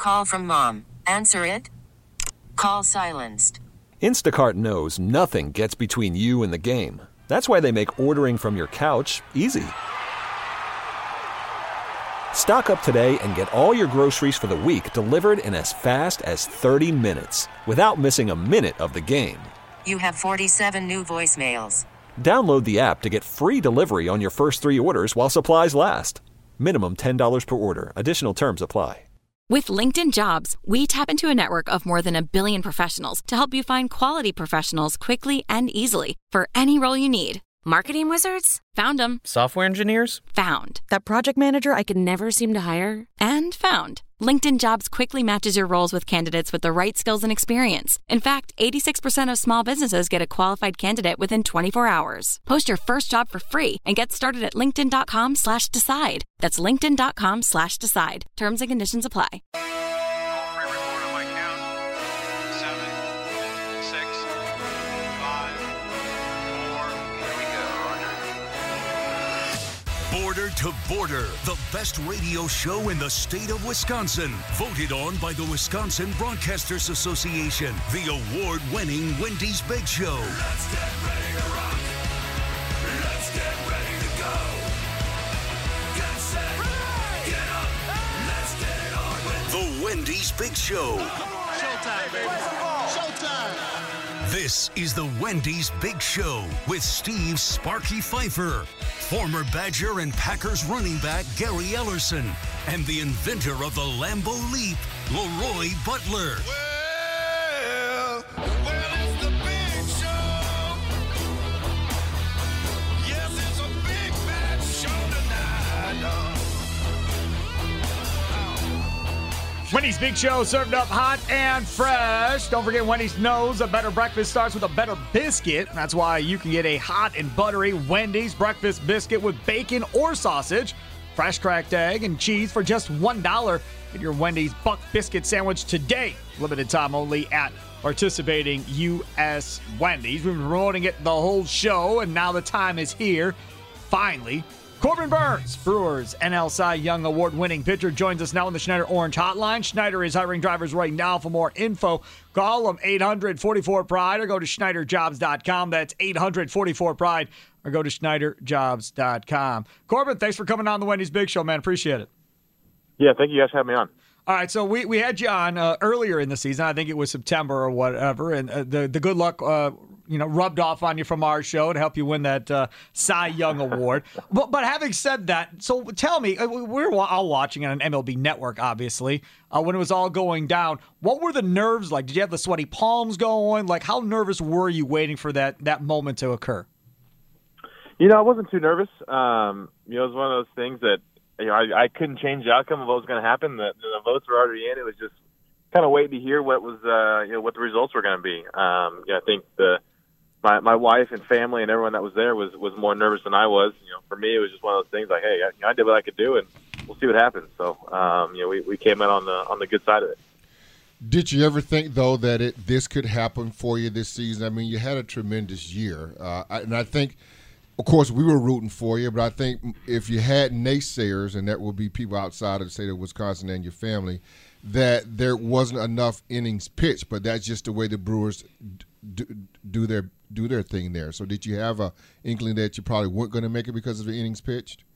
Call from mom. Answer it. Call silenced. Instacart knows nothing gets between you and the game. That's why they make ordering from your couch easy. Stock up today and get all your groceries for the week delivered in as fast as 30 minutes without missing a minute of the game. You have 47 new voicemails. Download the app to get free delivery on your first 3 orders while supplies last. Minimum $10 per order. Additional terms apply. With LinkedIn Jobs, we tap into a network of more than 1 billion professionals to help you find quality professionals quickly and easily for any role you need. Marketing wizards? Found them. Software engineers? Found. That project manager I could never seem to hire? And found. LinkedIn Jobs quickly matches your roles with candidates with the right skills and experience. In fact, 86% of small businesses get a qualified candidate within 24 hours. Post your first job for free and get started at linkedin.com/decide. That's linkedin.com/decide. Terms and conditions apply. Border to Border, the best radio show in the state of Wisconsin. Voted on by the Wisconsin Broadcasters Association. The award-winning Wendy's Big Show. Let's get ready to rock. Let's get ready to go. Get set. Get up. Let's get it on with the Wendy's Big Show. Showtime, baby. Showtime. This is the Wendy's Big Show with Steve Sparky Pfeiffer, former Badger and Packers running back Gary Ellerson, and the inventor of the Lambeau Leap, Leroy Butler. Well, it's the Big Show. Yes, it's a big bad show tonight. Wendy's Big Show served up hot and fresh. Don't forget, Wendy's knows a better breakfast starts with a better biscuit. That's why you can get a hot and buttery Wendy's breakfast biscuit with bacon or sausage, fresh cracked egg, and cheese for just $1. Get your Wendy's Buck Biscuit Sandwich today. Limited time only at participating U.S. Wendy's. We've been promoting it the whole show, and now the time is here. Finally. Corbin Burnes, Brewers NL Cy Young Award-winning pitcher, joins us now on the Schneider Orange Hotline. Schneider is hiring drivers right now. For more info, call them 800-44-PRIDE or go to SchneiderJobs.com. That's 800-44-PRIDE or go to SchneiderJobs.com. Corbin, thanks for coming on the Wendy's Big Show, man. Appreciate it. Yeah, thank you guys for having me on. All right, so we had you on earlier in the season. I think it was September or whatever, and the good luck rubbed off on you from our show to help you win that Cy Young Award. But having said that, so tell me, we were all watching it on MLB Network, obviously, when it was all going down. What were the nerves like? Did you have the sweaty palms going? Like, how nervous were you waiting for that moment to occur? I wasn't too nervous. It was one of those things that I couldn't change the outcome of what was going to happen. The votes were already in. It was just kind of waiting to hear what was what the results were going to be. I think my wife and family and everyone that was there was more nervous than I was. For me, it was just one of those things like, hey, I did what I could do, and we'll see what happens. So, we came in on the good side of it. Did you ever think, though, that this could happen for you this season? I mean, you had a tremendous year, and I think, of course, we were rooting for you, but I think if you had naysayers, and that would be people outside of the state of Wisconsin and your family, that there wasn't enough innings pitched, but that's just the way the Brewers do their thing there. So did you have a inkling that you probably weren't going to make it because of the innings pitched?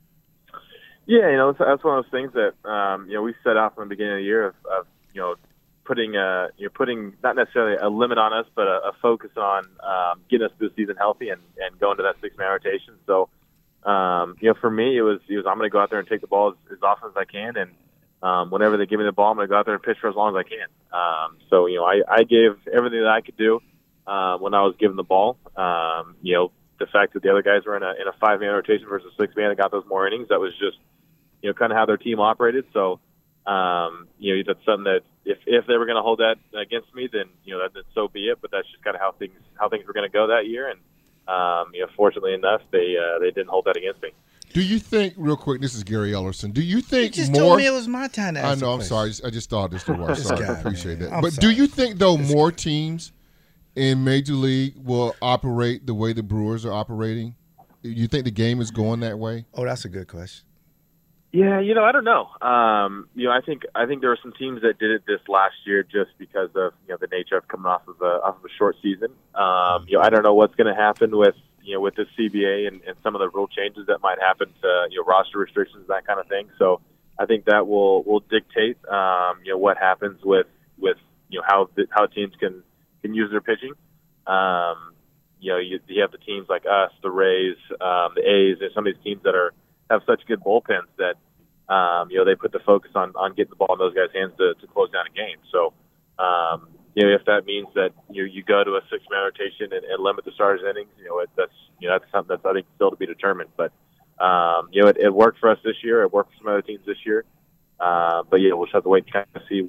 Yeah, that's one of those things that we set out from the beginning of the year of putting not necessarily a limit on us, but a focus on getting us through the season healthy and going to that 6-man rotation. So for me, it was I'm going to go out there and take the ball as often as I can, and whenever they give me the ball, I'm going to go out there and pitch for as long as I can. So I gave everything that I could do when I was given the ball. The fact that the other guys were in a 5-man rotation versus 6-man and got those more innings, that was just kind of how their team operated. So that's something that if they were going to hold that against me, then then so be it. But that's just kind of how things were going to go that year, and fortunately enough, they didn't hold that against me. Do you think, real quick, this is Gary Ellerson, do you think you just more... told me it was my time to ask I know, I'm question. sorry. I just thought this was sorry. I appreciate that. But do you think, though, more teams in Major League will operate the way the Brewers are operating? You think the game is going that way? Oh, that's a good question. Yeah, I don't know. I think there were some teams that did it this last year just because of the nature of coming off of a short season. I don't know what's going to happen with this CBA and some of the rule changes that might happen to roster restrictions, that kind of thing. So I think that will dictate what happens with how teams can use their pitching. You have the teams like us, the Rays, the A's, and some of these teams that have such good bullpens that they put the focus on getting the ball in those guys' hands to close down a game. So if that means that you go to a 6-man rotation and limit the starters' innings, that's something that's I think still to be determined. But it worked for us this year. It worked for some other teams this year. But we'll just have to wait and kind of see.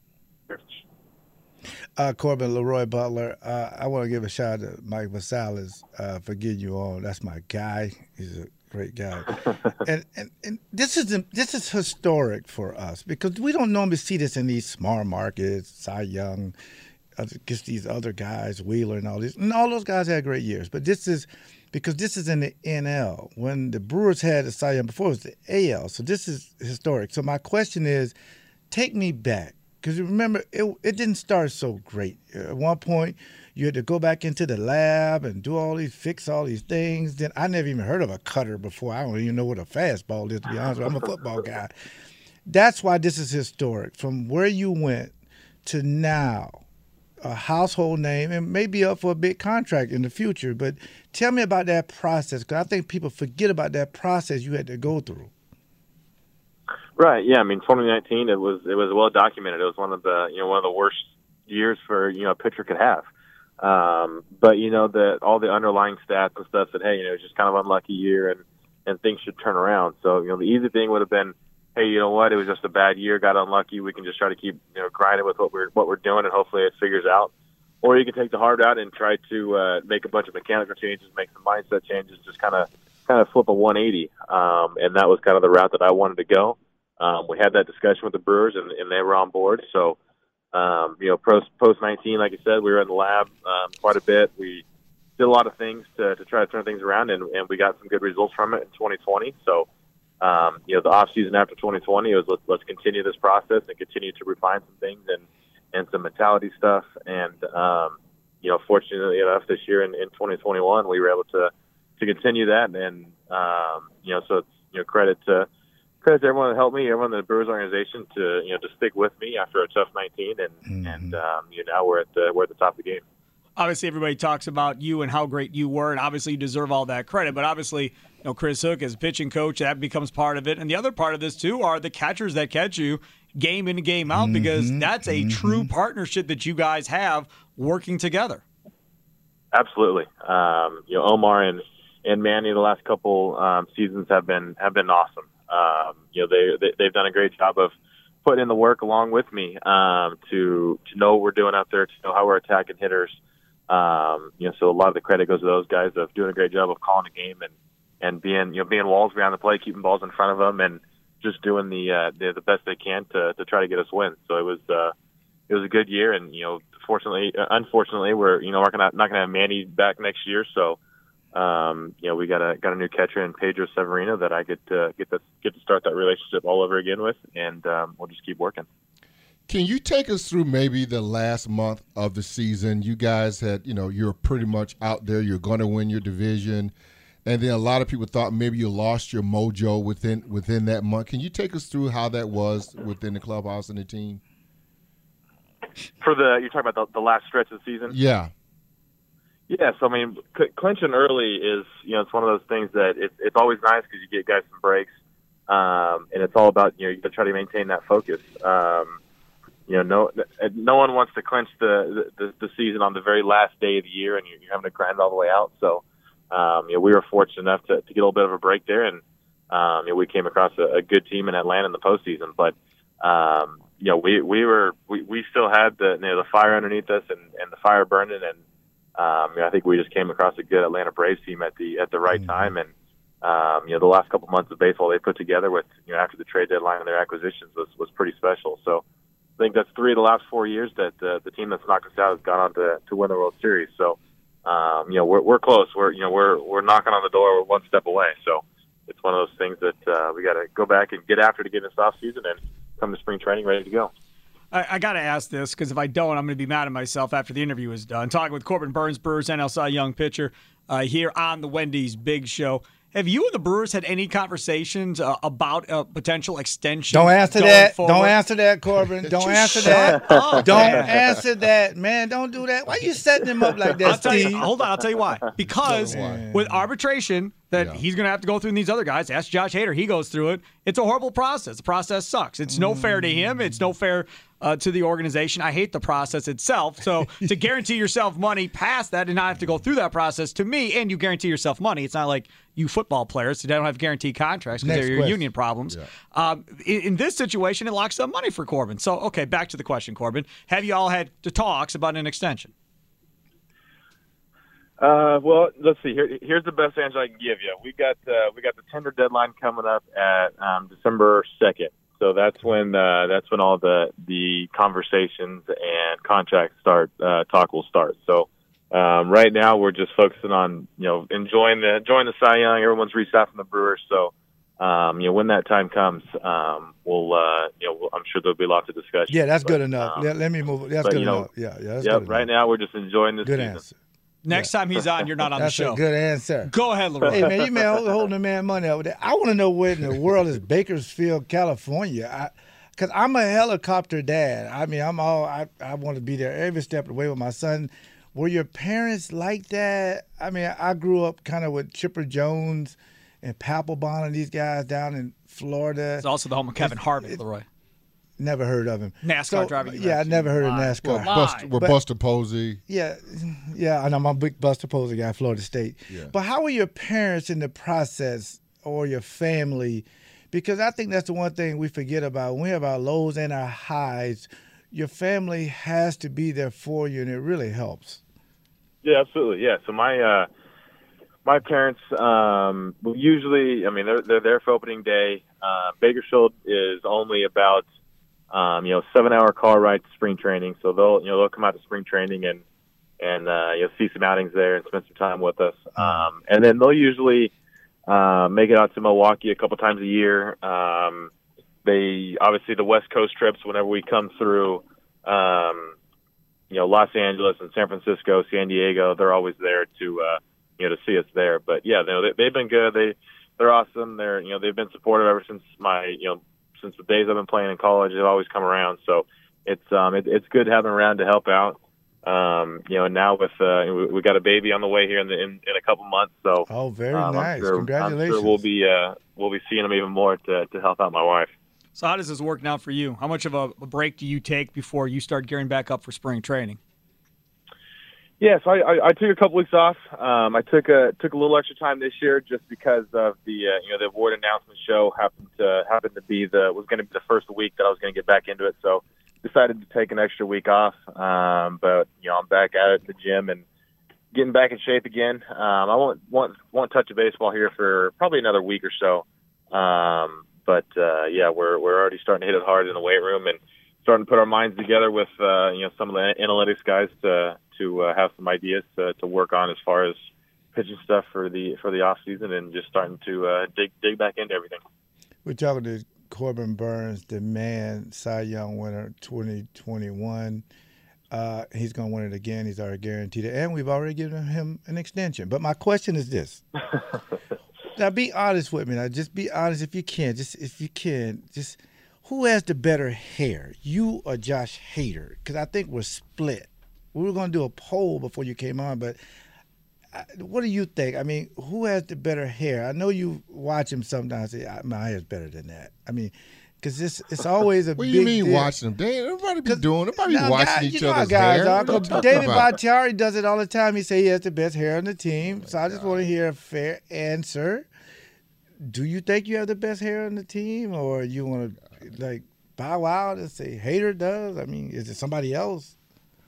Corbin, Leroy Butler, I want to give a shout out to Mike Vassalez for getting you on. That's my guy. He's a great guy. and this is historic for us because we don't normally see this in these small markets, Cy Young, just these other guys, Wheeler and all these. And all those guys had great years. But this is because this is in the NL. When the Brewers had a Cy Young before, it was the AL. So this is historic. So my question is, take me back. Because remember, it didn't start so great. At one point, you had to go back into the lab and fix all these things. Then I never even heard of a cutter before. I don't even know what a fastball is, to be honest with you. I'm a football guy. That's why this is historic. From where you went to now, a household name, and maybe up for a big contract in the future. But tell me about that process, because I think people forget about that process you had to go through. Right. Yeah. 2019. It was well documented. It was one of the worst years for a pitcher could have. But all the underlying stats and stuff said, hey, it's just kind of unlucky year and things should turn around. So the easy thing would have been, hey, you know what? It was just a bad year. Got unlucky. We can just try to keep grinding with what we're doing, and hopefully it figures out. Or you can take the hard route and try to make a bunch of mechanical changes, make some mindset changes, just kind of flip a 180. And that was kind of the route that I wanted to go. We had that discussion with the Brewers, and they were on board. So, post 19, like I said, we were in the lab quite a bit. We did a lot of things to try to turn things around, and we got some good results from it in 2020. So, the off season after 2020 was let's continue this process and continue to refine some things and some mentality stuff. And fortunately enough, this year in 2021, we were able to continue that. And so it's credit to everyone that helped me, everyone in the Brewers organization to stick with me after a tough 19, and now we're at the top of the game. Obviously, everybody talks about you and how great you were, and obviously you deserve all that credit. But obviously, Chris Hook as pitching coach, that becomes part of it. And the other part of this too are the catchers that catch you game in and game out, because that's a true partnership that you guys have working together. Absolutely, Omar and Manny the last couple seasons have been awesome. They've done a great job of putting in the work along with me to know what we're doing out there, to know how we're attacking hitters. So a lot of the credit goes to those guys of doing a great job of calling a game and being walls behind the plate, keeping balls in front of them, and just doing the best they can to try to get us wins. So it was a good year, and unfortunately, we're not gonna have Manny back next year, so. We got a new catcher in Pedro Severino that I get to start that relationship all over again with, and we'll just keep working. Can you take us through maybe the last month of the season? You guys had, you're pretty much out there. You're going to win your division, and then a lot of people thought maybe you lost your mojo within that month. Can you take us through how that was within the clubhouse and the team? You're talking about the last stretch of the season? Yeah. Yeah, so clinching early is, it's one of those things that it's always nice because you get guys some breaks, and it's all about, you try to maintain that focus. No one wants to clinch the season on the very last day of the year, and you're having to grind all the way out. So, we were fortunate enough to get a little bit of a break there, and we came across a good team in Atlanta in the postseason. But we still had the fire underneath us and the fire burning, and I think we just came across a good Atlanta Braves team at the right time, and the last couple months of baseball they put together with after the trade deadline and their acquisitions was pretty special. So I think that's 3 of the last 4 years that the team that's knocked us out has gone on to win the World Series. So we're close. We're knocking on the door. We're one step away. So it's one of those things that we got to go back and get after to get in this off season and come to spring training ready to go. I got to ask this because if I don't, I'm going to be mad at myself after the interview is done. Talking with Corbin Burnes, Brewers NL Cy Young pitcher, here on the Wendy's Big Show. Have you and the Brewers had any conversations about a potential extension? Don't answer going that. forward? Don't answer that, Corbin. Don't answer that. Don't answer that, man. Don't do that. Why are you setting him up like that, Steve? Hold on, I'll tell you why. Because with arbitration that he's going to have to go through, and these other guys, ask Josh Hader, he goes through it. It's a horrible process. The process sucks. It's no fair to him. It's no fair to the organization. I hate the process itself. So to guarantee yourself money past that and not have to go through that process, to me, and you guarantee yourself money, it's not like you football players who don't have guaranteed contracts because they're your union problems. Yeah. In this situation, it locks up money for Corbin. So, okay, back to the question, Corbin. Have you all had the talks about an extension? Well, let's see. Here's the best answer I can give you. We got the tender deadline coming up at December 2nd. So that's when all the conversations and contracts talk will start. So right now we're just focusing on enjoying the Cy Young. Everyone's restaffing the Brewers. So when that time comes, we'll I'm sure there'll be lots of discussion. Yeah, that's good enough. Let me move. That's good enough. Yeah, that's good enough. Right now we're just enjoying this good season. Answer. Next time he's on, you're not on the show. That's a good answer. Go ahead, Leroy. Hey, man, you holding the man money over there. I want to know where in the world is Bakersfield, California? Because I'm a helicopter dad. I mean, I want to be there every step of the way with my son. Were your parents like that? I mean, I grew up kind of with Chipper Jones and Papelbon and these guys down in Florida. It's also the home of Kevin Harvick, Leroy. Never heard of him. NASCAR driving. Yeah, I never heard of NASCAR. Well, Buster Posey. Yeah, and I'm a big Buster Posey guy, Florida State. Yeah. But how were your parents in the process, or your family? Because I think that's the one thing we forget about. When we have our lows and our highs, your family has to be there for you, and it really helps. Yeah, absolutely. Yeah. So my parents usually, I mean, they're there for opening day. Bakersfield is only about 7-hour car ride to spring training. So they'll come out to spring training and see some outings there and spend some time with us. And then they'll usually make it out to Milwaukee a couple times a year. They obviously the West Coast trips whenever we come through, Los Angeles and San Francisco, San Diego, they're always there to see us there. But yeah, they've been good. They're awesome. They've been supportive ever since since the days I've been playing in college. They've always come around. So it's good having them around to help out. Now with we got a baby on the way here in a couple months. So very nice. Congratulations. I'm sure we'll be seeing them even more to help out my wife. So how does this work now for you? How much of a break do you take before you start gearing back up for spring training? Yeah, so I took a couple weeks off. I took a little extra time this year just because of the award announcement show happened to be was going to be the first week that I was going to get back into it. So decided to take an extra week off. But I'm back at it in the gym and getting back in shape again. I won't touch a baseball here for probably another week or so. But we're already starting to hit it hard in the weight room and starting to put our minds together with some of the analytics guys to have some ideas to work on as far as pitching stuff for the off season and just starting to dig back into everything. We're talking to Corbin Burnes, the man Cy Young winner 2021. He's going to win it again. He's already guaranteed it, and we've already given him an extension. But my question is this. Now, be honest with me. Now, just be honest if you can. Just who has the better hair, you or Josh Hader? Because I think we're split. We were going to do a poll before you came on, but what do you think? I mean, who has the better hair? I know you watch him sometimes. Say, my hair's better than that. I mean, because it's always a what big do you mean deal. watching them? Everybody be doing. Nobody be watching each other's guys hair. David Bakhtiari does it all the time. He say he has the best hair on the team. So I just want to hear a fair answer. Do you think you have the best hair on the team, or you want to bow wow and say Hader does? I mean, is it somebody else?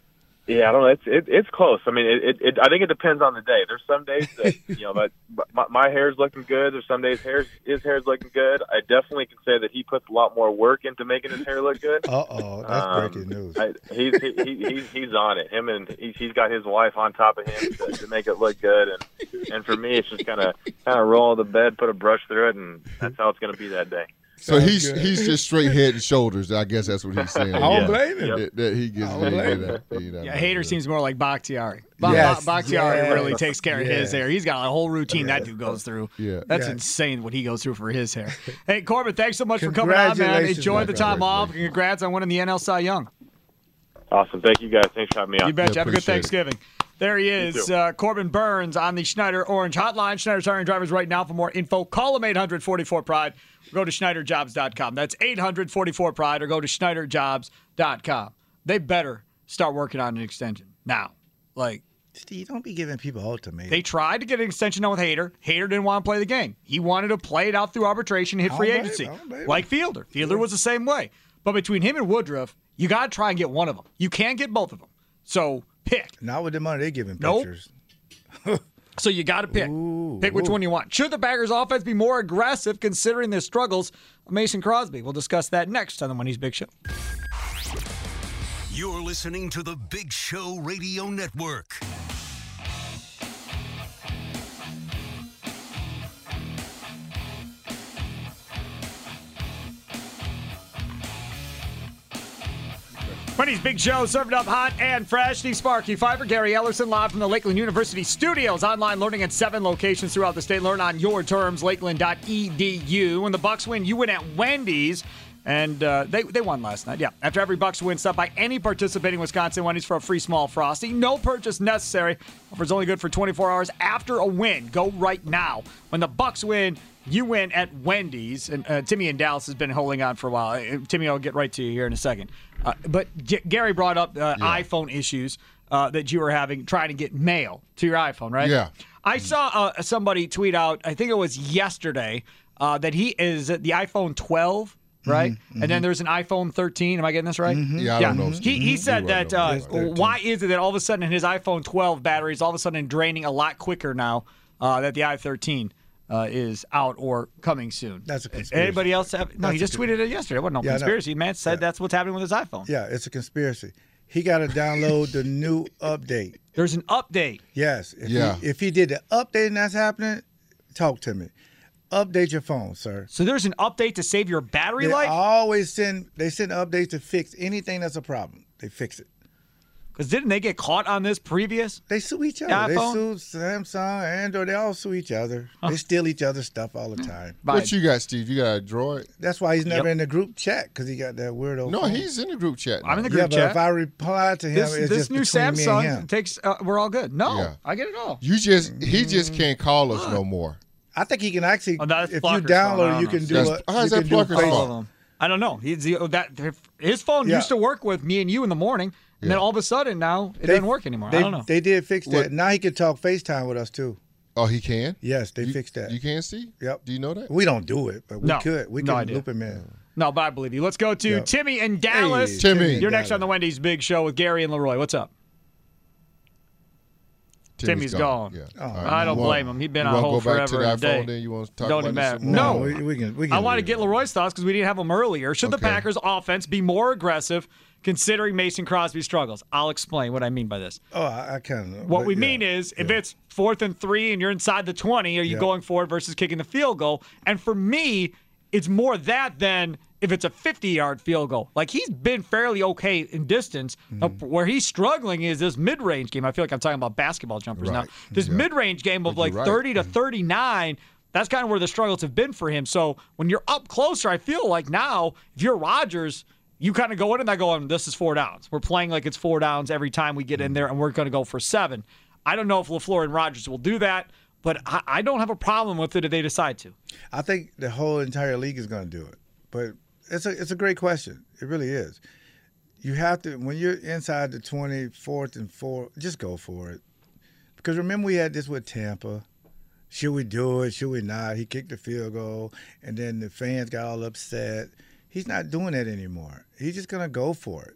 Yeah, I don't know. It's close. I mean, I think it depends on the day. There's some days that my hair's looking good. There's some days his hair's looking good. I definitely can say that he puts a lot more work into making his hair look good. That's breaking news. He's on it. He's got his wife on top of him to make it look good. And for me, it's just kind of roll the bed, put a brush through it, and that's how it's going to be be that day. So he's just straight head and shoulders. I guess that's what he's saying. I don't blame him. That he gets Hader seems more like Bakhtiari. Yes, Bakhtiari really takes care of his hair. He's got a whole routine that dude goes through. Yeah. That's insane what he goes through for his hair. Hey, Corbin, thanks so much for coming on, man. Enjoy the time off. Congrats on winning the NL Cy Young. Awesome. Thank you, guys. Thanks for having me on. You betcha. Have a good Thanksgiving. There he is, Corbin Burns on the Schneider Orange Hotline. Schneider's hiring drivers right now. For more info, call them 800-44-PRIDE. Go to SchneiderJobs.com. That's 800-44-PRIDE, or go to SchneiderJobs.com. They better start working on an extension now. Steve, don't be giving people ultimatums. They tried to get an extension done with Hader. Hader didn't want to play the game. He wanted to play it out through arbitration, hit free agency. Like Fielder. Fielder was the same way. But between him and Woodruff, you got to try and get one of them. You can't get both of them. So pick. Not with the money they're giving pitchers. So you got to pick. Pick which one you want. Should the Packers' offense be more aggressive considering the struggles of Mason Crosby? We'll discuss that next on the Wendy's Big Show. You're listening to the Big Show Radio Network. Wendy's Big Show, served up hot and fresh. Steve Sparky, Pfeiffer, Gary Ellerson, live from the Lakeland University studios. Online learning at 7 locations throughout the state. Learn on your terms, lakeland.edu. When the Bucks win, you win at Wendy's. And they won last night. Yeah. After every Bucks win, stop by any participating Wisconsin Wendy's for a free small Frosty. No purchase necessary. Offer's only good for 24 hours after a win. Go right now. When the Bucks win, you win at Wendy's. And Timmy in Dallas has been holding on for a while. Timmy, I'll get right to you here in a second. But Gary brought up iPhone issues that you were having trying to get mail to your iPhone, right? Yeah. I saw somebody tweet out, I think it was yesterday, that he is the iPhone 12. Right? Mm-hmm. And then there's an iPhone 13. Am I getting this right? Mm-hmm. Yeah, I don't know. He said that why is it that all of a sudden his iPhone 12 battery is all of a sudden draining a lot quicker now that the i13 is out or coming soon? That's a conspiracy. Anybody else have? No, he just tweeted it yesterday. It wasn't no conspiracy. Man said that's what's happening with his iPhone. Yeah, it's a conspiracy. He got to download the new update. There's an update. Yes. If he did the update and that's happening, talk to me. Update your phone, sir. So there's an update to save your battery life? They send updates to fix anything that's a problem. They fix it. Because didn't they get caught on this previous? They sue each other. They sue Samsung, Android. They all sue each other. They steal each other's stuff all the time. What you got, Steve? You got a Droid? That's why he's never in the group chat, because he got that weirdo No, phone. he's in the group chat now. I'm in the group chat. But if I reply to him, it's this just new between me and Samsung him. takes. We're all good. No, I get it all. He just can't call us no more. I think he can actually, if you download it, you can do it. How's that Plucker's phone? I don't know. His phone used to work with me and you in the morning, and then all of a sudden now it doesn't work anymore. I don't know. They did fix that. Now he can talk FaceTime with us too. Oh, he can? Yes, they fixed that. You can see? Yep. Do you know that? We don't do it, but we could. We can loop him in. No, but I believe you. Let's go to Timmy in Dallas. Hey, Timmy. You're next on the Wendy's Big Show with Gary and Leroy. What's up? Timmy's gone. Yeah. I don't blame him. He's been on hold forever and a day. Then you want to talk don't about matter. this No, we can I want to get Leroy's thoughts because we didn't have them earlier. Should the Packers' offense be more aggressive considering Mason Crosby's struggles? I'll explain what I mean by this. Oh, I kind of. What we mean is if it's 4th and 3 and you're inside the 20, are you going for it versus kicking the field goal? And for me, it's more that than if it's a 50-yard field goal. Like, he's been fairly okay in distance. Where he's struggling is this mid-range game. I feel like I'm talking about basketball jumpers now. This mid-range game of 30 to 39, that's kind of where the struggles have been for him. So when you're up closer, I feel like now, if you're Rodgers, you kind of go in and I go, this is 4 downs. We're playing like it's 4 downs every time we get in there, and we're going to go for 7. I don't know if LaFleur and Rodgers will do that, but I don't have a problem with it if they decide to. I think the whole entire league is going to do it. But it's a great question. It really is. You have to, when you're inside the 20, 4th and 4, just go for it. Because remember we had this with Tampa. Should we do it? Should we not? He kicked the field goal, and then the fans got all upset. He's not doing that anymore. He's just going to go for it.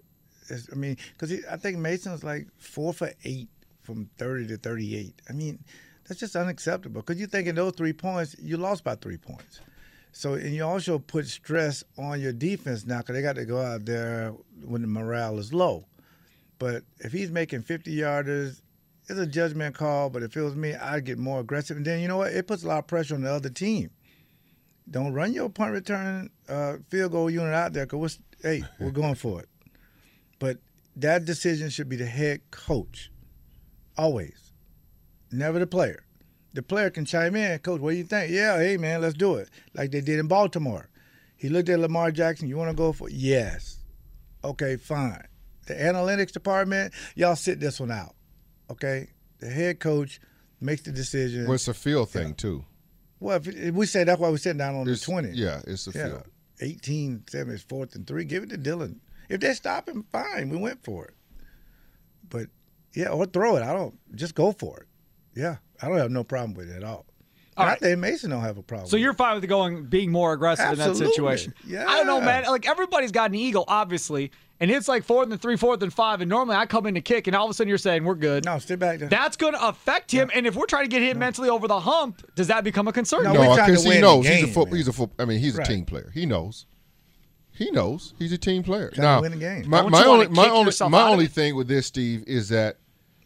I mean, because I think Mason's like 4 for 8 from 30 to 38. I mean, that's just unacceptable. Because you think in those 3 points, you lost by 3 points. So, and you also put stress on your defense now because they got to go out there when the morale is low. But if he's making 50-yarders, it's a judgment call. But if it was me, I'd get more aggressive. And then, you know what? It puts a lot of pressure on the other team. Don't run your punt return field goal unit out there because, we're going for it. But that decision should be the head coach, always. Never the player. The player can chime in, Coach, what do you think? Yeah, hey, man, let's do it, like they did in Baltimore. He looked at Lamar Jackson, you want to go for it? Yes. Okay, fine. The analytics department, y'all sit this one out, okay? The head coach makes the decision. Well, it's a field thing, too. Well, if we say that's why we're sitting down on the 20. Yeah, it's a field. 18-7, it's 4th and 3. Give it to Dylan. If they stop him, fine. We went for it. But, yeah, or throw it. Just go for it. Yeah, I don't have no problem with it at all. All right. I think Mason don't have a problem. So you're fine with being more aggressive in that situation. Yeah. I don't know, man. Like, everybody's got an ego, obviously, and it's like 4th and 3, 4th and 5, and normally I come in to kick, and all of a sudden you're saying we're good. No, sit back there. That's going to affect him, and if we're trying to get him mentally over the hump, does that become a concern? No, because he knows he's a Right. team player. He knows. He knows he's a team player. Trying Now, to win the game. my only thing with this, Steve, is that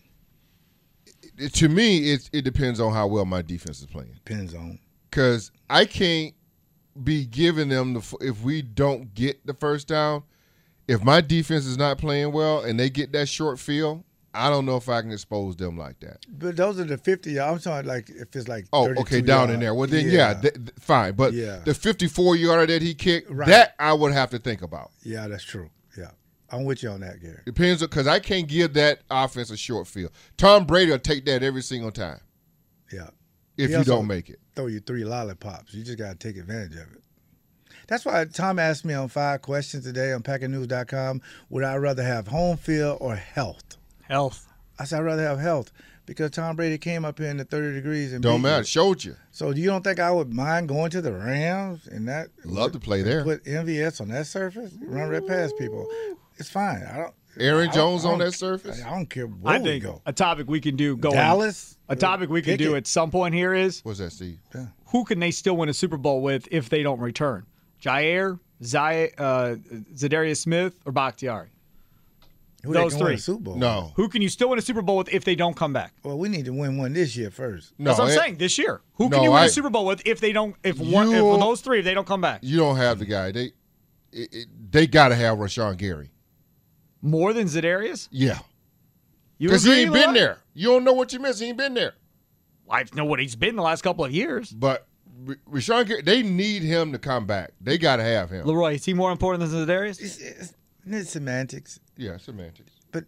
to me it depends on how well my defense is playing. Depends on. Because I can't be giving them if we don't get the first down. If my defense is not playing well and they get that short field, I don't know if I can expose them like that. But those are the 50. I'm talking like if it's like 32 okay, down yards. in there. Well, then, fine. But Yeah. the 54-yarder that he kicked, Right. that I would have to think about. Yeah, that's true. Yeah. I'm with you on that, Gary. Depends, because I can't give that offense a short field. Tom Brady will take that every single time Yeah. if He you also don't make it. Throw you 3 lollipops. You just got to take advantage of it. That's why Tom asked me on 5 questions today on PackerNews.com, would I rather have home field or health? Health. I said I'd rather have health because Tom Brady came up here in the 30 degrees and Don't beat matter. you. Showed you. So you don't think I would mind going to the Rams and that? Love to play there. Put MVS on that surface, run right past people. It's fine. Aaron Jones I on don't- that surface? I don't care where I we think go. a topic we can do going Dallas. A topic we can do at some point here is What's that, Steve? who can they still win a Super Bowl with if they don't return? Jair, Zadarius Smith, or Bakhtiari? Who they Those can win three. a Super Bowl? No. Who can you still win a Super Bowl with if they don't come back? Well, we need to win one this year first. No, That's what I'm saying. This year, who can No, you win I- a Super Bowl with if they don't? If You- those three, if they don't come back, You don't have the guy. They got to have Rashawn Gary. more than Zadarius. Yeah. You Because he agree, ain't been Leroy? there. You don't know what you missed. He ain't been there. I know what he's been the last couple of years. But Rashawn Gary, they need him to come back. They got to have him. Leroy, is he more important than Zadarius? It's semantics. Yeah, semantics. But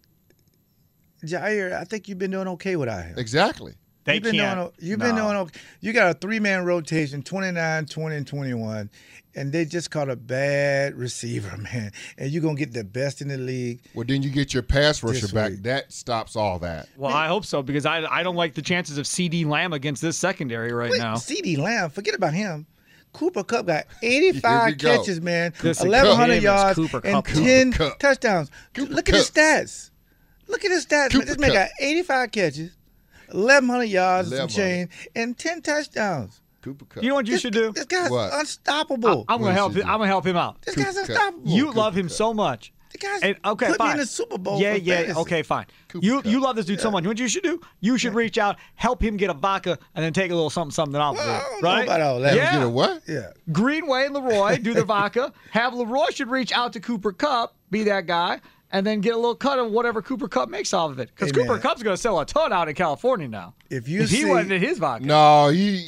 Jair, I think you've been doing okay without him. Exactly. They You've been can't. Doing okay. You got a 3-man rotation, 29, 20, and 21, and they just caught a bad receiver, man. And you're going to get the best in the league. Well, then you get your pass rusher This back. week. That stops all that. Well, I hope so because I don't like the chances of CD Lamb against this secondary right now. CD Lamb, forget about him. Cooper Kupp got 85 Here we go. catches, man, Listen, 1,100 Him is yards, Cooper and Kupp. 10 Cooper Kupp. touchdowns. Cooper Look at his Kupp. stats. Look at his stats. Man. Cooper This man Kupp. got 85 catches, 1,100 yards, and some 1,100. change, and 10 touchdowns. Cooper Kupp. You know what you should do? This guy's What? unstoppable. I'm gonna help. I'm gonna help him out. This guy's Cooper Kupp. unstoppable. You love him so much. The guy's And, okay, put fine. me in the Super Bowl. Yeah, for fantasy. okay, fine. Cooper You Kupp. love this dude so much. You know what you should do? You should reach out, help him get a vodka, and then take a little something off Well, of I it. don't know Right? about all that. Yeah. Get a what? Yeah. Greenway and Leroy do the vodka. Have Leroy should reach out to Cooper Kupp, be that guy, and then get a little cut of whatever Cooper Kupp makes off of it. Because Hey, Cooper man. Kupp's going to sell a ton out in California now. If you he see- wasn't in his vodka. No,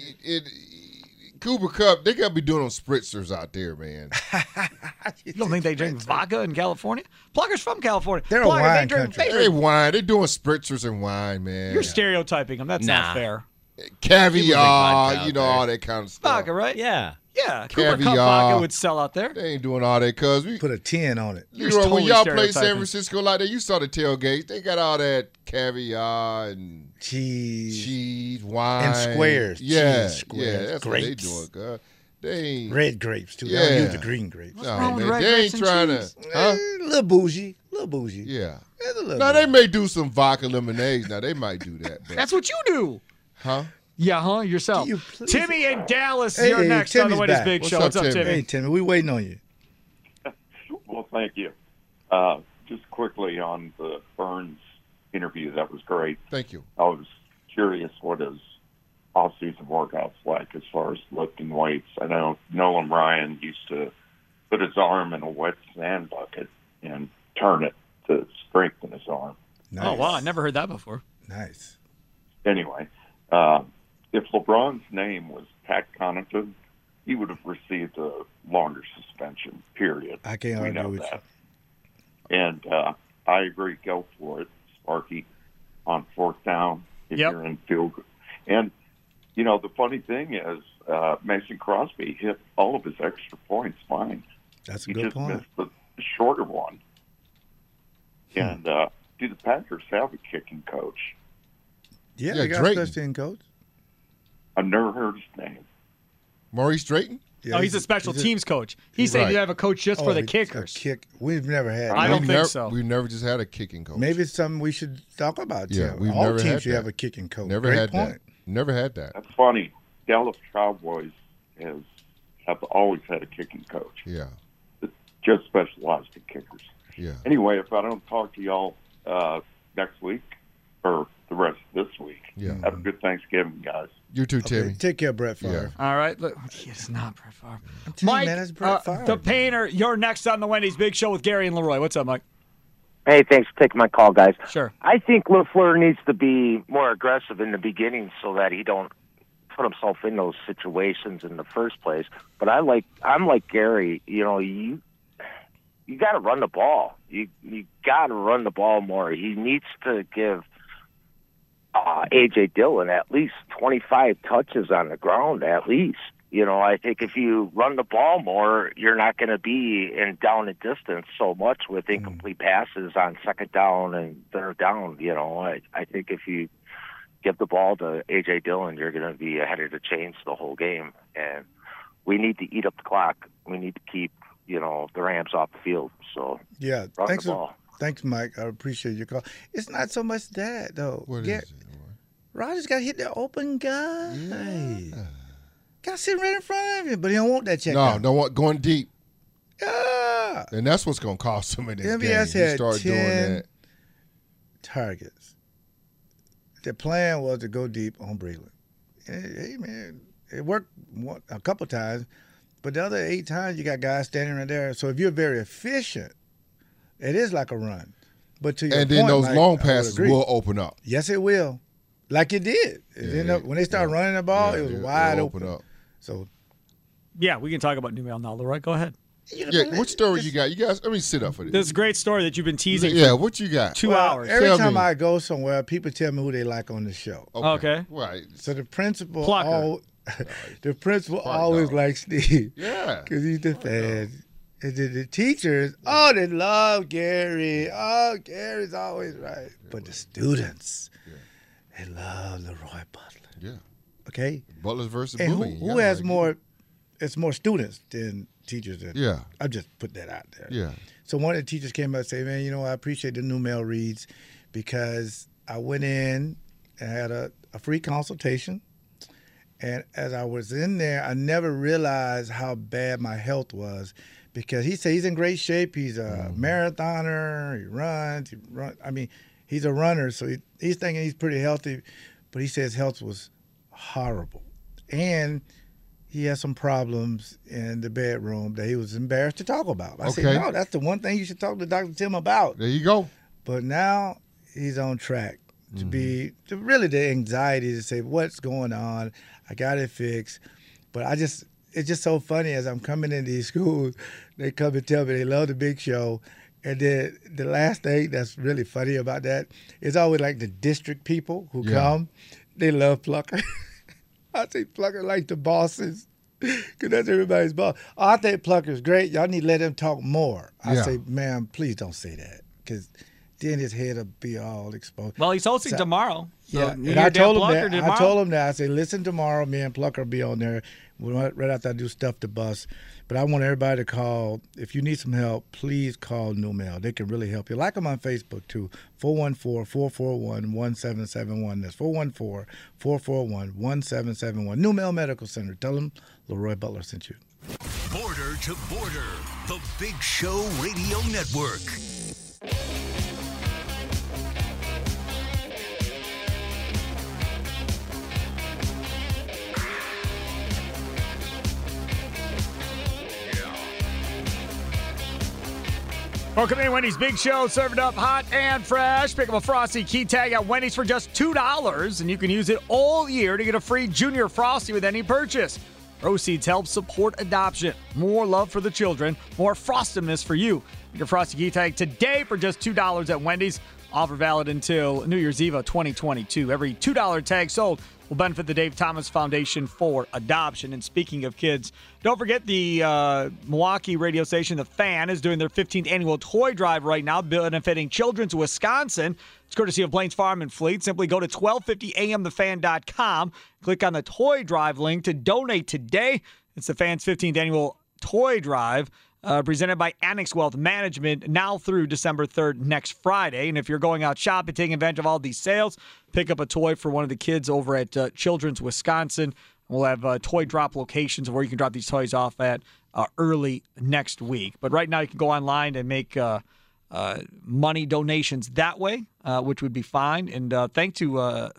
Cooper Kupp, they got to be doing them spritzers out there, man. You don't think they drink vodka in California? Plugger's from California. They're a Plugger, wine they drink, country. They wine. They doing spritzers and wine, man. You're stereotyping them. That's not Nah. fair. Caviar, vodka out you know, there. all that kind of stuff. Vodka, right? Yeah. Yeah. Cooper Kupp Caviar. vodka would sell out there. They ain't doing all that because we. Put a 10 on it. You're You know, when totally y'all play San stereotyping. Francisco like that, you saw the tailgates. They got all that caviar and cheese, wine. And squares. Yeah, Cheese squares. yeah, that's Grapes. what they doing, God. They ain't. Red grapes, too. They Yeah. don't use the green grapes. No, wrong with man, red they grapes ain't and trying cheese? to. Huh? A little bougie. little bougie. Yeah. It's a little Now, they bougie. may do some vodka lemonades. Now, they might do that. But, That's what you do. huh? Yeah, yourself. Can you please- Timmy in Dallas, Hey, you're next on the Timmy's Wendy's back. Big What's Show. up, What's up, Timmy? Timmy? Hey, Timmy, we waiting on you. Well, thank you. Just quickly on the Burns interview, that was great. Thank you. I was curious what his off-season workouts like as far as lifting weights. I know Nolan Ryan used to put his arm in a wet sand bucket and turn it to strengthen his arm. Nice. Oh, wow. I never heard that before. Nice. Anyway, if LeBron's name was Pat Connaughton, he would have received a longer suspension, period. I can't We argue know with that. And I agree, go for it, Sparky, on fourth down if Yep. you're in field goal. And, you know, the funny thing is Mason Crosby hit all of his extra points fine. That's a He good just point. missed the shorter one. And do the Packers have a kicking coach? Yeah, Yeah, they got Drayton. a special team coach. I've never heard his name. Maurice Drayton? Yeah, Oh, he's a special teams coach. He said Right. you have a coach just for the he's a kickers. Kick. We've never had. I that. don't We've think never- so. We've never just had a kicking coach. Maybe it's something we should talk about. Yeah, Tim. we've All never teams had should that. have a kicking coach. Never Great had point. that. Never had that. That's funny. Dallas Cowboys have always had a kicking coach. Yeah. that just specialized in kickers. Yeah. Anyway, if I don't talk to y'all next week or the rest of this week, Yeah. have a good Thanksgiving, guys. You too, Okay, Timmy. take care, Brett Favre. All right. Look, it's not Brett Favre. I'm telling Mike, you, man, that's Brett Favre. the painter, you're next on the Wendy's Big Show with Gary and Leroy. What's up, Mike? Hey, thanks for taking my call, guys. Sure. I think LaFleur needs to be more aggressive in the beginning so that he don't put himself in those situations in the first place. But I'm like Gary. You know, you got to run the ball. You got to run the ball more. He needs to give A.J. Dillon at least 25 touches on the ground, at least. You know, I think if you run the ball more, you're not going to be in down and distance so much with incomplete passes on second down and third down. You know, I think if you give the ball to A.J. Dillon, you're going to be ahead of the chains the whole game. And we need to eat up the clock. We need to keep, you know, the Rams off the field. So Yeah, run thanks, the ball. thanks, Mike. I appreciate your call. It's not so much that though. What is it? Rodgers got to hit the open guy. Got to sit right in front of him, but he don't want that check. No, don't want going deep. Yeah. And that's what's going to cost him in this MVS game. You had start 10 doing that. targets. The plan was to go deep on Breland. Hey, man, it worked a couple times, but the other 8 times you got guys standing right there. So if you're very efficient, it is like a run. But to your And then point, those Mike, long I would passes agree. will open up. Yes, it will. Like it did. It ended up, when they started running the ball, it was wide it'll open. up. So Yeah, we can talk about New Mail now, Leroy. Go ahead. Yeah, what story you got? You guys, let me sit up for this. This great story that you've been teasing Yeah, for what you got? 2 Well, hours. Every Tell time me. I go somewhere, people tell me who they like on the show. Okay. Right. So the principal, Plucker. the principal always likes Steve. Yeah. Because he's the fan. And then the teachers, oh, they love Gary. Oh, Gary's always right. But the students, they love Leroy Butler. Yeah. Okay? Butlers versus And bullying. who has more, it's more students than teachers. Yeah. I just put that out there. Yeah. So one of the teachers came up and said, man, you know, I appreciate the new mail reads because I went in and had a free consultation. And as I was in there, I never realized how bad my health was because he said he's in great shape. He's a marathoner. He runs. I mean, he's a runner, so he's thinking he's pretty healthy. But he says health was horrible. And he has some problems in the bedroom that he was embarrassed to talk about. I said, no, that's the one thing you should talk to Dr. Tim about. There you go. But now he's on track to be really the anxiety to say, what's going on? I got it fixed. But it's just so funny as I'm coming into these schools, they come and tell me they love the Big Show. And then the last thing that's really funny about that is always like the district people who come, they love Plucker. I think Plucker like the bosses because that's everybody's boss. Oh, I think Plucker's great. Y'all need to let him talk more. I say, ma'am, please don't say that because then his head will be all exposed. Well, he's hosting tomorrow. So Yeah, you and I hear Dan told him Plucker that. tomorrow? I told him that. I said, listen, tomorrow, me and Plucker will be on there. Right after I do Stuff the Bus. But I want everybody to call. If you need some help, please call Numel. They can really help you. Like them on Facebook, too. 414-441-1771. That's 414-441-1771. Numel Medical Center. Tell them Leroy Butler sent you. Border to Border, the Big Show Radio Network. Welcome in, Wendy's Big Show, served up hot and fresh. Pick up a Frosty key tag at Wendy's for just $2, and you can use it all year to get a free Junior Frosty with any purchase. Proceeds help support adoption. More love for the children, more frostiness for you. Get your Frosty key tag today for just $2 at Wendy's. Offer valid until New Year's Eve of 2022. Every $2 tag sold will benefit the Dave Thomas Foundation for Adoption. And speaking of kids, don't forget the Milwaukee radio station, The Fan, is doing their 15th annual toy drive right now, benefiting Children's Wisconsin. It's courtesy of Blaine's Farm and Fleet. Simply go to 1250amthefan.com. Click on the toy drive link to donate today. It's The Fan's 15th annual toy drive. Presented by Annex Wealth Management, now through December 3rd, next Friday. And if you're going out shopping, taking advantage of all these sales, pick up a toy for one of the kids over at Children's Wisconsin. We'll have toy drop locations where you can drop these toys off at early next week. But right now you can go online and make money donations that way, which would be fine. And thanks to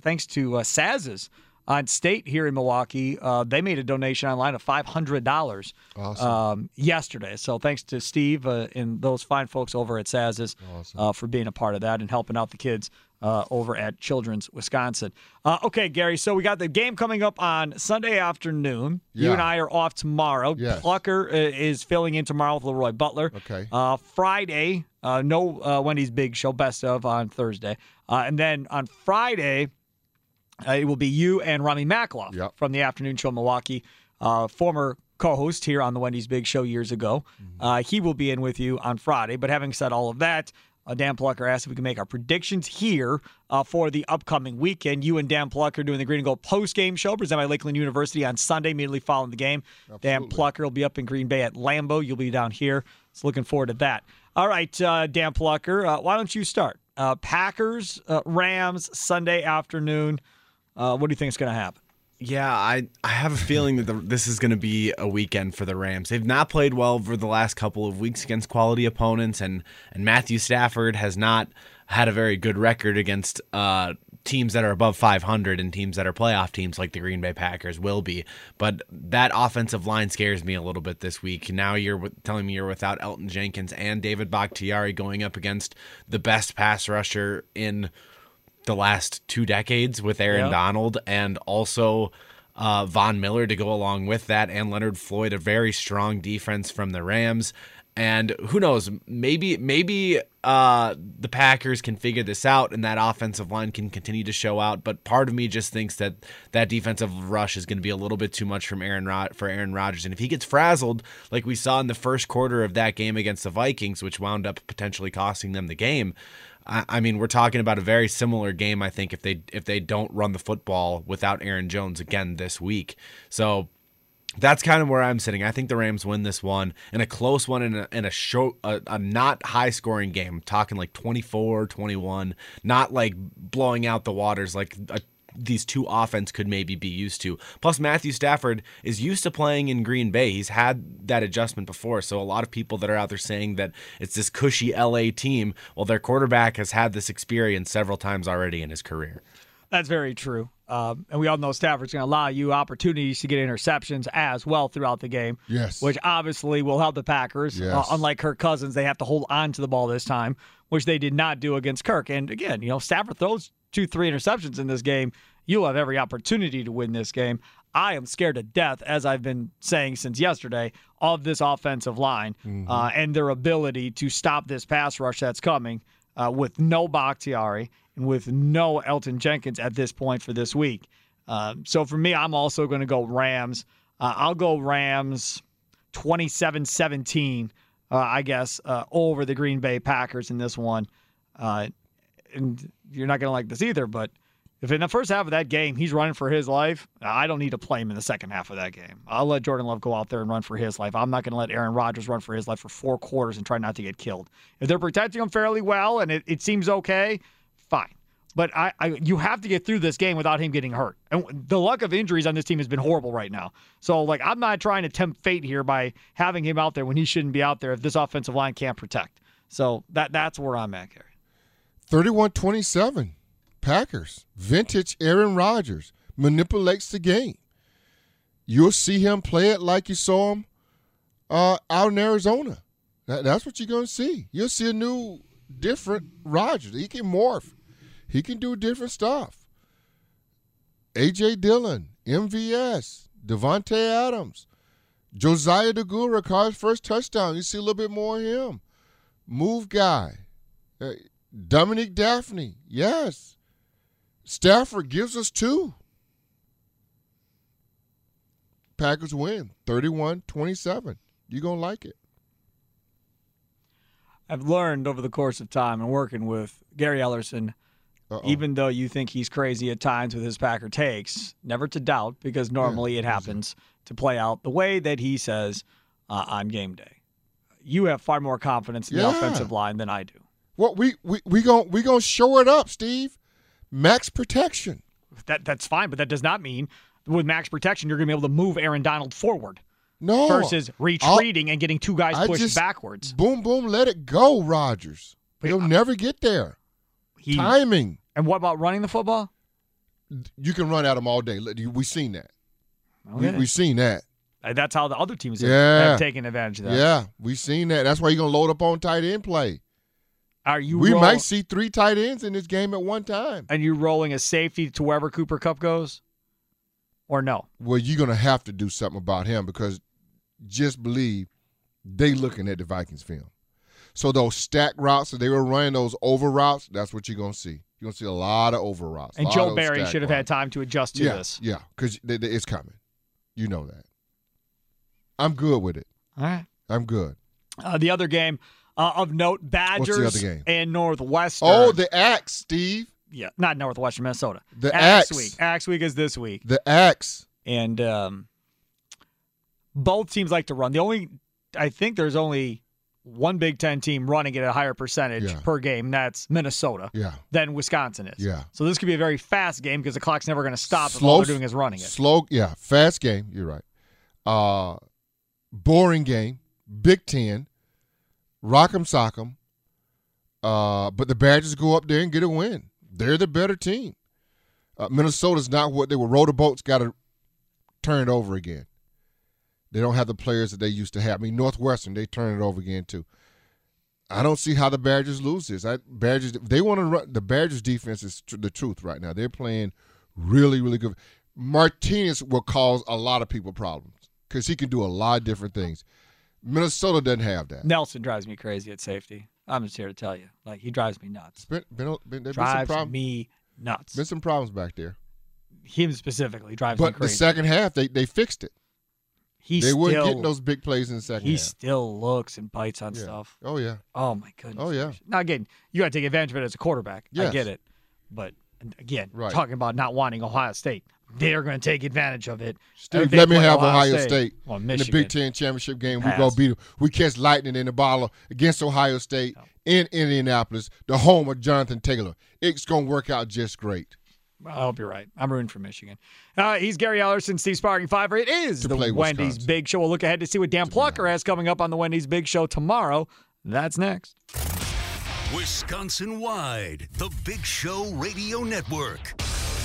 Saz's on State here in Milwaukee, they made a donation online of $500 yesterday. So thanks to Steve and those fine folks over at Saz's for being a part of that and helping out the kids over at Children's Wisconsin. Okay, Gary, so we got the game coming up on Sunday afternoon. Yeah. You and I are off tomorrow. Yes. Plucker is filling in tomorrow with Leroy Butler. Okay. Friday, no Wendy's Big Show, best of on Thursday. And then on Friday, it will be you and Rami Makloff from the afternoon show in Milwaukee, former co-host here on the Wendy's Big Show years ago. He will be in with you on Friday. But having said all of that, Dan Plucker asked if we can make our predictions here for the upcoming weekend. You and Dan Plucker doing the Green and Gold post-game show presented by Lakeland University on Sunday, immediately following the game. Absolutely. Dan Plucker will be up in Green Bay at Lambeau. You'll be down here. So looking forward to that. All right, Dan Plucker, why don't you start? Packers, Rams, Sunday afternoon. What do you think is going to happen? Yeah, I have a feeling that this is going to be a weekend for the Rams. They've not played well over the last couple of weeks against quality opponents, and Matthew Stafford has not had a very good record against teams that are above 500 and teams that are playoff teams like the Green Bay Packers will be. But that offensive line scares me a little bit this week. Now you're telling me you're without Elton Jenkins and David Bakhtiari going up against the best pass rusher in the last 2 decades with Aaron Donald, and also Von Miller to go along with that, and Leonard Floyd, a very strong defense from the Rams. And who knows, maybe the Packers can figure this out and that offensive line can continue to show out. But part of me just thinks that defensive rush is going to be a little bit too much for Aaron Rodgers. And if he gets frazzled, like we saw in the first quarter of that game against the Vikings, which wound up potentially costing them the game, I mean, we're talking about a very similar game, I think, if they don't run the football without Aaron Jones again this week. So that's kind of where I'm sitting. I think the Rams win this one in a close one in a not high-scoring game. I'm talking like 24-21, not like blowing out the waters like these two offense could maybe be used to. Plus, Matthew Stafford is used to playing in Green Bay. He's had that adjustment before. So a lot of people that are out there saying that it's this cushy LA team, well, their quarterback has had this experience several times already in his career. That's very true. And we all know Stafford's going to allow you opportunities to get interceptions as well throughout the game. Yes. Which obviously will help the Packers. Yes. Unlike Kirk Cousins, they have to hold on to the ball this time, which they did not do against Kirk. And again, Stafford throws 2-3 interceptions in this game. You'll have every opportunity to win this game. I am scared to death, as I've been saying since yesterday, of this offensive line and their ability to stop this pass rush that's coming with no Bakhtiari and with no Elton Jenkins at this point for this week. So for me, I'm also going to go Rams. I'll go Rams 27-17, I guess, over the Green Bay Packers in this one. And you're not going to like this either, but If in the first half of that game he's running for his life, I don't need to play him in the second half of that game. I'll let Jordan Love go out there and run for his life. I'm not going to let Aaron Rodgers run for his life for 4 quarters and try not to get killed. If they're protecting him fairly well and it seems okay, fine. But you have to get through this game without him getting hurt. And the luck of injuries on this team has been horrible right now. So, I'm not trying to tempt fate here by having him out there when he shouldn't be out there if this offensive line can't protect. So that's where I'm at, Gary. 31-27, Packers. Vintage Aaron Rodgers manipulates the game. You'll see him play it like you saw him out in Arizona. That's what you're going to see. You'll see a new, different Rodgers. He can morph. He can do different stuff. A.J. Dillon, MVS, Devontae Adams, Josiah DeGuara caught his first touchdown. You see a little bit more of him. Move guy. Dominic Daphne, yes. Stafford gives us 2. Packers win 31-27. You're going to like it. I've learned over the course of time and working with Gary Ellerson, even though you think he's crazy at times with his Packer takes, never to doubt, because normally it happens to play out the way that he says on game day. You have far more confidence in the offensive line than I do. Well, we gonna show it up, Steve. Max protection. That's fine, but that does not mean with max protection you're going to be able to move Aaron Donald forward. No. Versus retreating and getting 2 guys pushed backwards. Boom, boom, let it go, Rodgers. He'll never get there. Timing. And what about running the football? You can run at him all day. We've seen that. Okay. We've seen that. That's how the other teams have taken advantage of that. Yeah, we've seen that. That's why you're going to load up on tight end play. We might see 3 tight ends in this game at one time. And you rolling a safety to wherever Cooper Kupp goes? Or no? Well, you're going to have to do something about him because just believe they looking at the Vikings film. So those stack routes, if they were running those over routes, that's what you're going to see. You're going to see a lot of over routes. And Joe Barry should have had time to adjust to this. Yeah, because it's coming. You know that. I'm good with it. All right. I'm good. The other game of note, Badgers What's the other game? And Northwestern. Oh, the Axe, Steve. Yeah, not Northwestern, Minnesota. The Axe week. Axe week is this week. The Axe. And both teams like to run. I think there's only one Big Ten team running at a higher percentage per game. That's Minnesota. Than Wisconsin is. Yeah. So this could be a very fast game because the clock's never going to stop if all they're doing is running it. Fast game. You're right. Boring game. Big Ten. Rock'em sock'em. But the Badgers go up there and get a win. They're the better team. Minnesota's not what they were. Rotor Boats got to turn it over again. They don't have the players that they used to have. I mean, Northwestern, they turn it over again too. I don't see how the Badgers lose this. They want to run. The Badgers defense is the truth right now. They're playing really, really good. Martinez will cause a lot of people problems because he can do a lot of different things. Minnesota doesn't have that. Nelson drives me crazy at safety. I'm just here to tell you. He drives me nuts. Drives me nuts. Been some problems back there. Him specifically drives me crazy. But the second half, they fixed it. They weren't getting those big plays in the second half. He still looks and bites on stuff. Oh, yeah. Oh, my goodness. Oh, yeah. Now, again, you got to take advantage of it as a quarterback. Yes. I get it. But, again, talking about not wanting Ohio State, they're going to take advantage of it. Steve, let me have Ohio State in the Big Ten championship game. We're going to beat them. We catch lightning in the bottle against Ohio State in Indianapolis, the home of Jonathan Taylor. It's going to work out just great. I hope you're right. I'm rooting for Michigan. He's Gary Ellerson, Steve Sparky Fifer. It is the Wendy's Big Show. We'll look ahead to see what Dan Plucker has coming up on the Wendy's Big Show tomorrow. That's next. Wisconsin-wide, the Big Show Radio Network.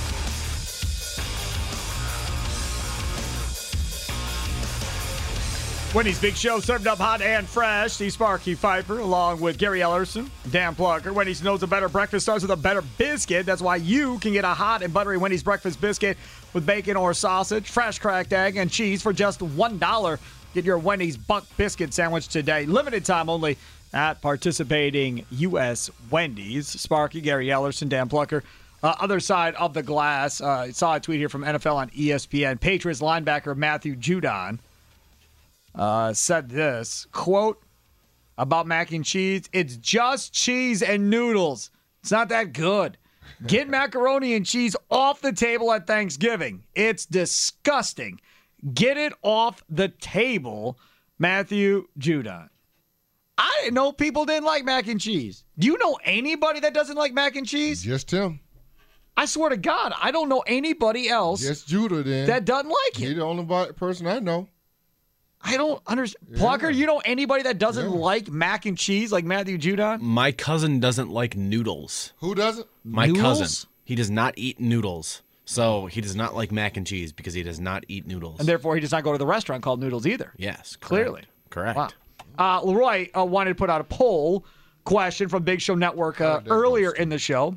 Wendy's Big Show, served up hot and fresh. Steve Sparky Fifer, along with Gary Ellerson, Dan Plucker. Wendy's knows a better breakfast starts with a better biscuit. That's why you can get a hot and buttery Wendy's breakfast biscuit with bacon or sausage, fresh cracked egg, and cheese for just $1. Get your Wendy's Buck Biscuit sandwich today. Limited time only at participating U.S. Wendy's. Sparky, Gary Ellerson, Dan Plucker. Other side of the glass, I saw a tweet here from NFL on ESPN. Patriots linebacker Matthew Judon said this, quote, about mac and cheese, it's just cheese and noodles. It's not that good. Get macaroni and cheese off the table at Thanksgiving. It's disgusting. Get it off the table, Matthew Judon. I didn't know people didn't like mac and cheese. Do you know anybody that doesn't like mac and cheese? Just him. I swear to God, I don't know anybody else Just Judah then. that doesn't like it. He's the only person I know. I don't understand. Plucker, you know anybody that doesn't like mac and cheese like Matthew Judon? My cousin doesn't like noodles. Who doesn't? My Noodles? cousin. He does not eat noodles. So he does not like mac and cheese because he does not eat noodles. And therefore, he does not go to the restaurant called Noodles either. Yes, correct. Clearly. Correct. Wow. Leroy wanted to put out a poll question from Big Show Network earlier in the show.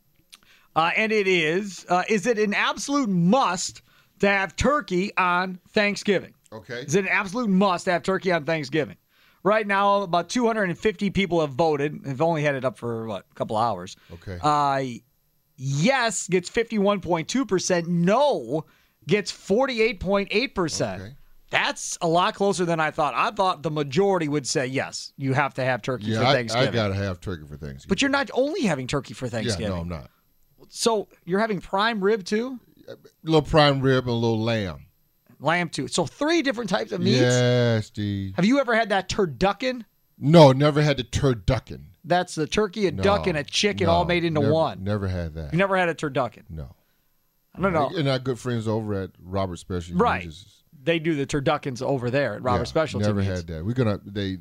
And it is it an absolute must to have turkey on Thanksgiving? Okay. Is it an absolute must to have turkey on Thanksgiving? Right now, about 250 people have voted. They've only had it up for, a couple hours. Okay. Yes gets 51.2%. No gets 48.8%. Okay. That's a lot closer than I thought. I thought the majority would say, yes, you have to have turkey for Thanksgiving. I got to have turkey for Thanksgiving. But you're not only having turkey for Thanksgiving. Yeah, no, I'm not. So you're having prime rib too? A little prime rib and a little lamb. Lamb too. So 3 different types of meats? Yeah, Steve. Have you ever had that turducken? No, never had the turducken. That's the turkey, a duck, and a chicken all made into one. Never had that. You never had a turducken? No. I don't know. And our good friends over at Robert Specialty. Right. They do the turduckens over there at Robert Specialty. Never Meats. had that. We're gonna they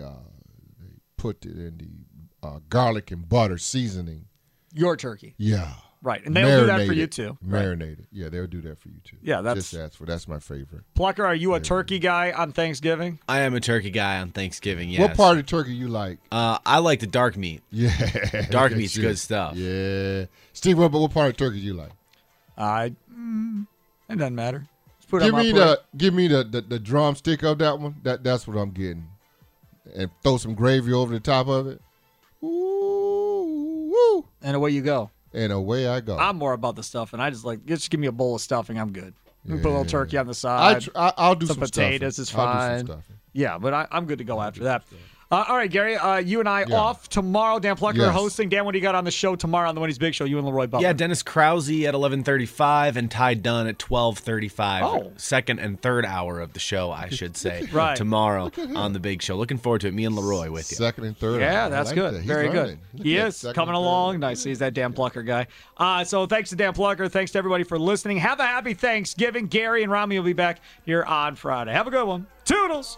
put it in the garlic and butter seasoning. Your turkey. Yeah. Right, and they'll do that for you too. Marinated. Right. Yeah, they'll do that for you too. Yeah, that's my favorite. Plucker, are you a turkey guy on Thanksgiving? I am a turkey guy on Thanksgiving, yes. What part of turkey you like? I like the dark meat. Yeah. Dark meat's good stuff. Yeah. Steve, what part of turkey you like? It doesn't matter. Give me the drumstick of that one. That's what I'm getting. And throw some gravy over the top of it. Ooh, woo. And away you go. And away I go. I'm more about the stuffing. I just give me a bowl of stuffing. I'm good. Put a little turkey on the side. I'll do some potatoes is fine. I'll do some stuffing. Yeah, but I'm good to go after that. All right, Gary, you and I off tomorrow. Dan Plucker hosting. Dan, what do you got on the show tomorrow on the Wendy's Big Show? You and Leroy Butler. Yeah, Dennis Krause at 11:35 and Ty Dunn at 12:35. Oh. Second and third hour of the show, I should say. Right. Tomorrow on the Big Show. Looking forward to it. Me and Leroy with you. Second and third. Yeah, that's good. That. Very learning. good. He is coming along. Nice. He's that Dan Plucker guy. So thanks to Dan Plucker. Thanks to everybody for listening. Have a happy Thanksgiving. Gary and Rami will be back here on Friday. Have a good one. Toodles.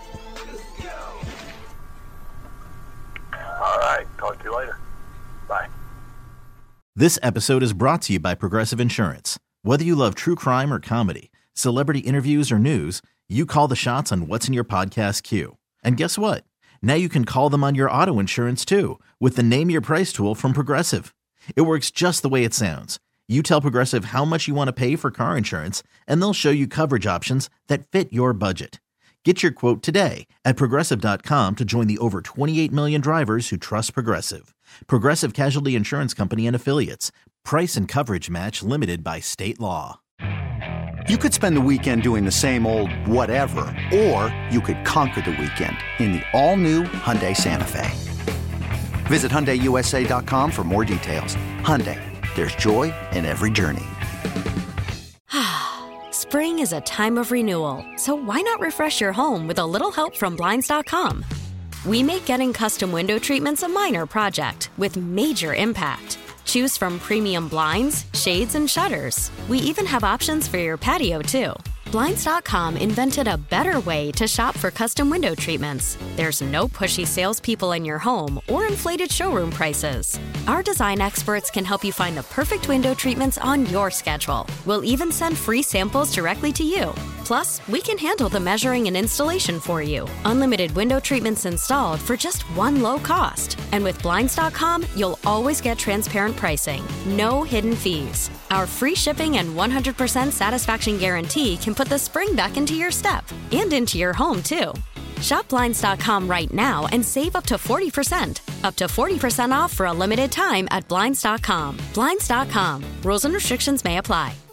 All right. Talk to you later. Bye. This episode is brought to you by Progressive Insurance. Whether you love true crime or comedy, celebrity interviews or news, you call the shots on what's in your podcast queue. And guess what? Now you can call them on your auto insurance too with the Name Your Price tool from Progressive. It works just the way it sounds. You tell Progressive how much you want to pay for car insurance, and they'll show you coverage options that fit your budget. Get your quote today at Progressive.com to join the over 28 million drivers who trust Progressive. Progressive Casualty Insurance Company and Affiliates. Price and coverage match limited by state law. You could spend the weekend doing the same old whatever, or you could conquer the weekend in the all-new Hyundai Santa Fe. Visit HyundaiUSA.com for more details. Hyundai, there's joy in every journey. Spring is a time of renewal, so why not refresh your home with a little help from Blinds.com? We make getting custom window treatments a minor project with major impact. Choose from premium blinds, shades, and shutters. We even have options for your patio, too. Blinds.com invented a better way to shop for custom window treatments. There's no pushy salespeople in your home or inflated showroom prices. Our design experts can help you find the perfect window treatments on your schedule. We'll even send free samples directly to you. Plus, we can handle the measuring and installation for you. Unlimited window treatments installed for just one low cost. And with Blinds.com, you'll always get transparent pricing. No hidden fees. Our free shipping and 100% satisfaction guarantee can put the spring back into your step and into your home, too. Shop Blinds.com right now and save up to 40%. Up to 40% off for a limited time at Blinds.com. Blinds.com. Rules and restrictions may apply.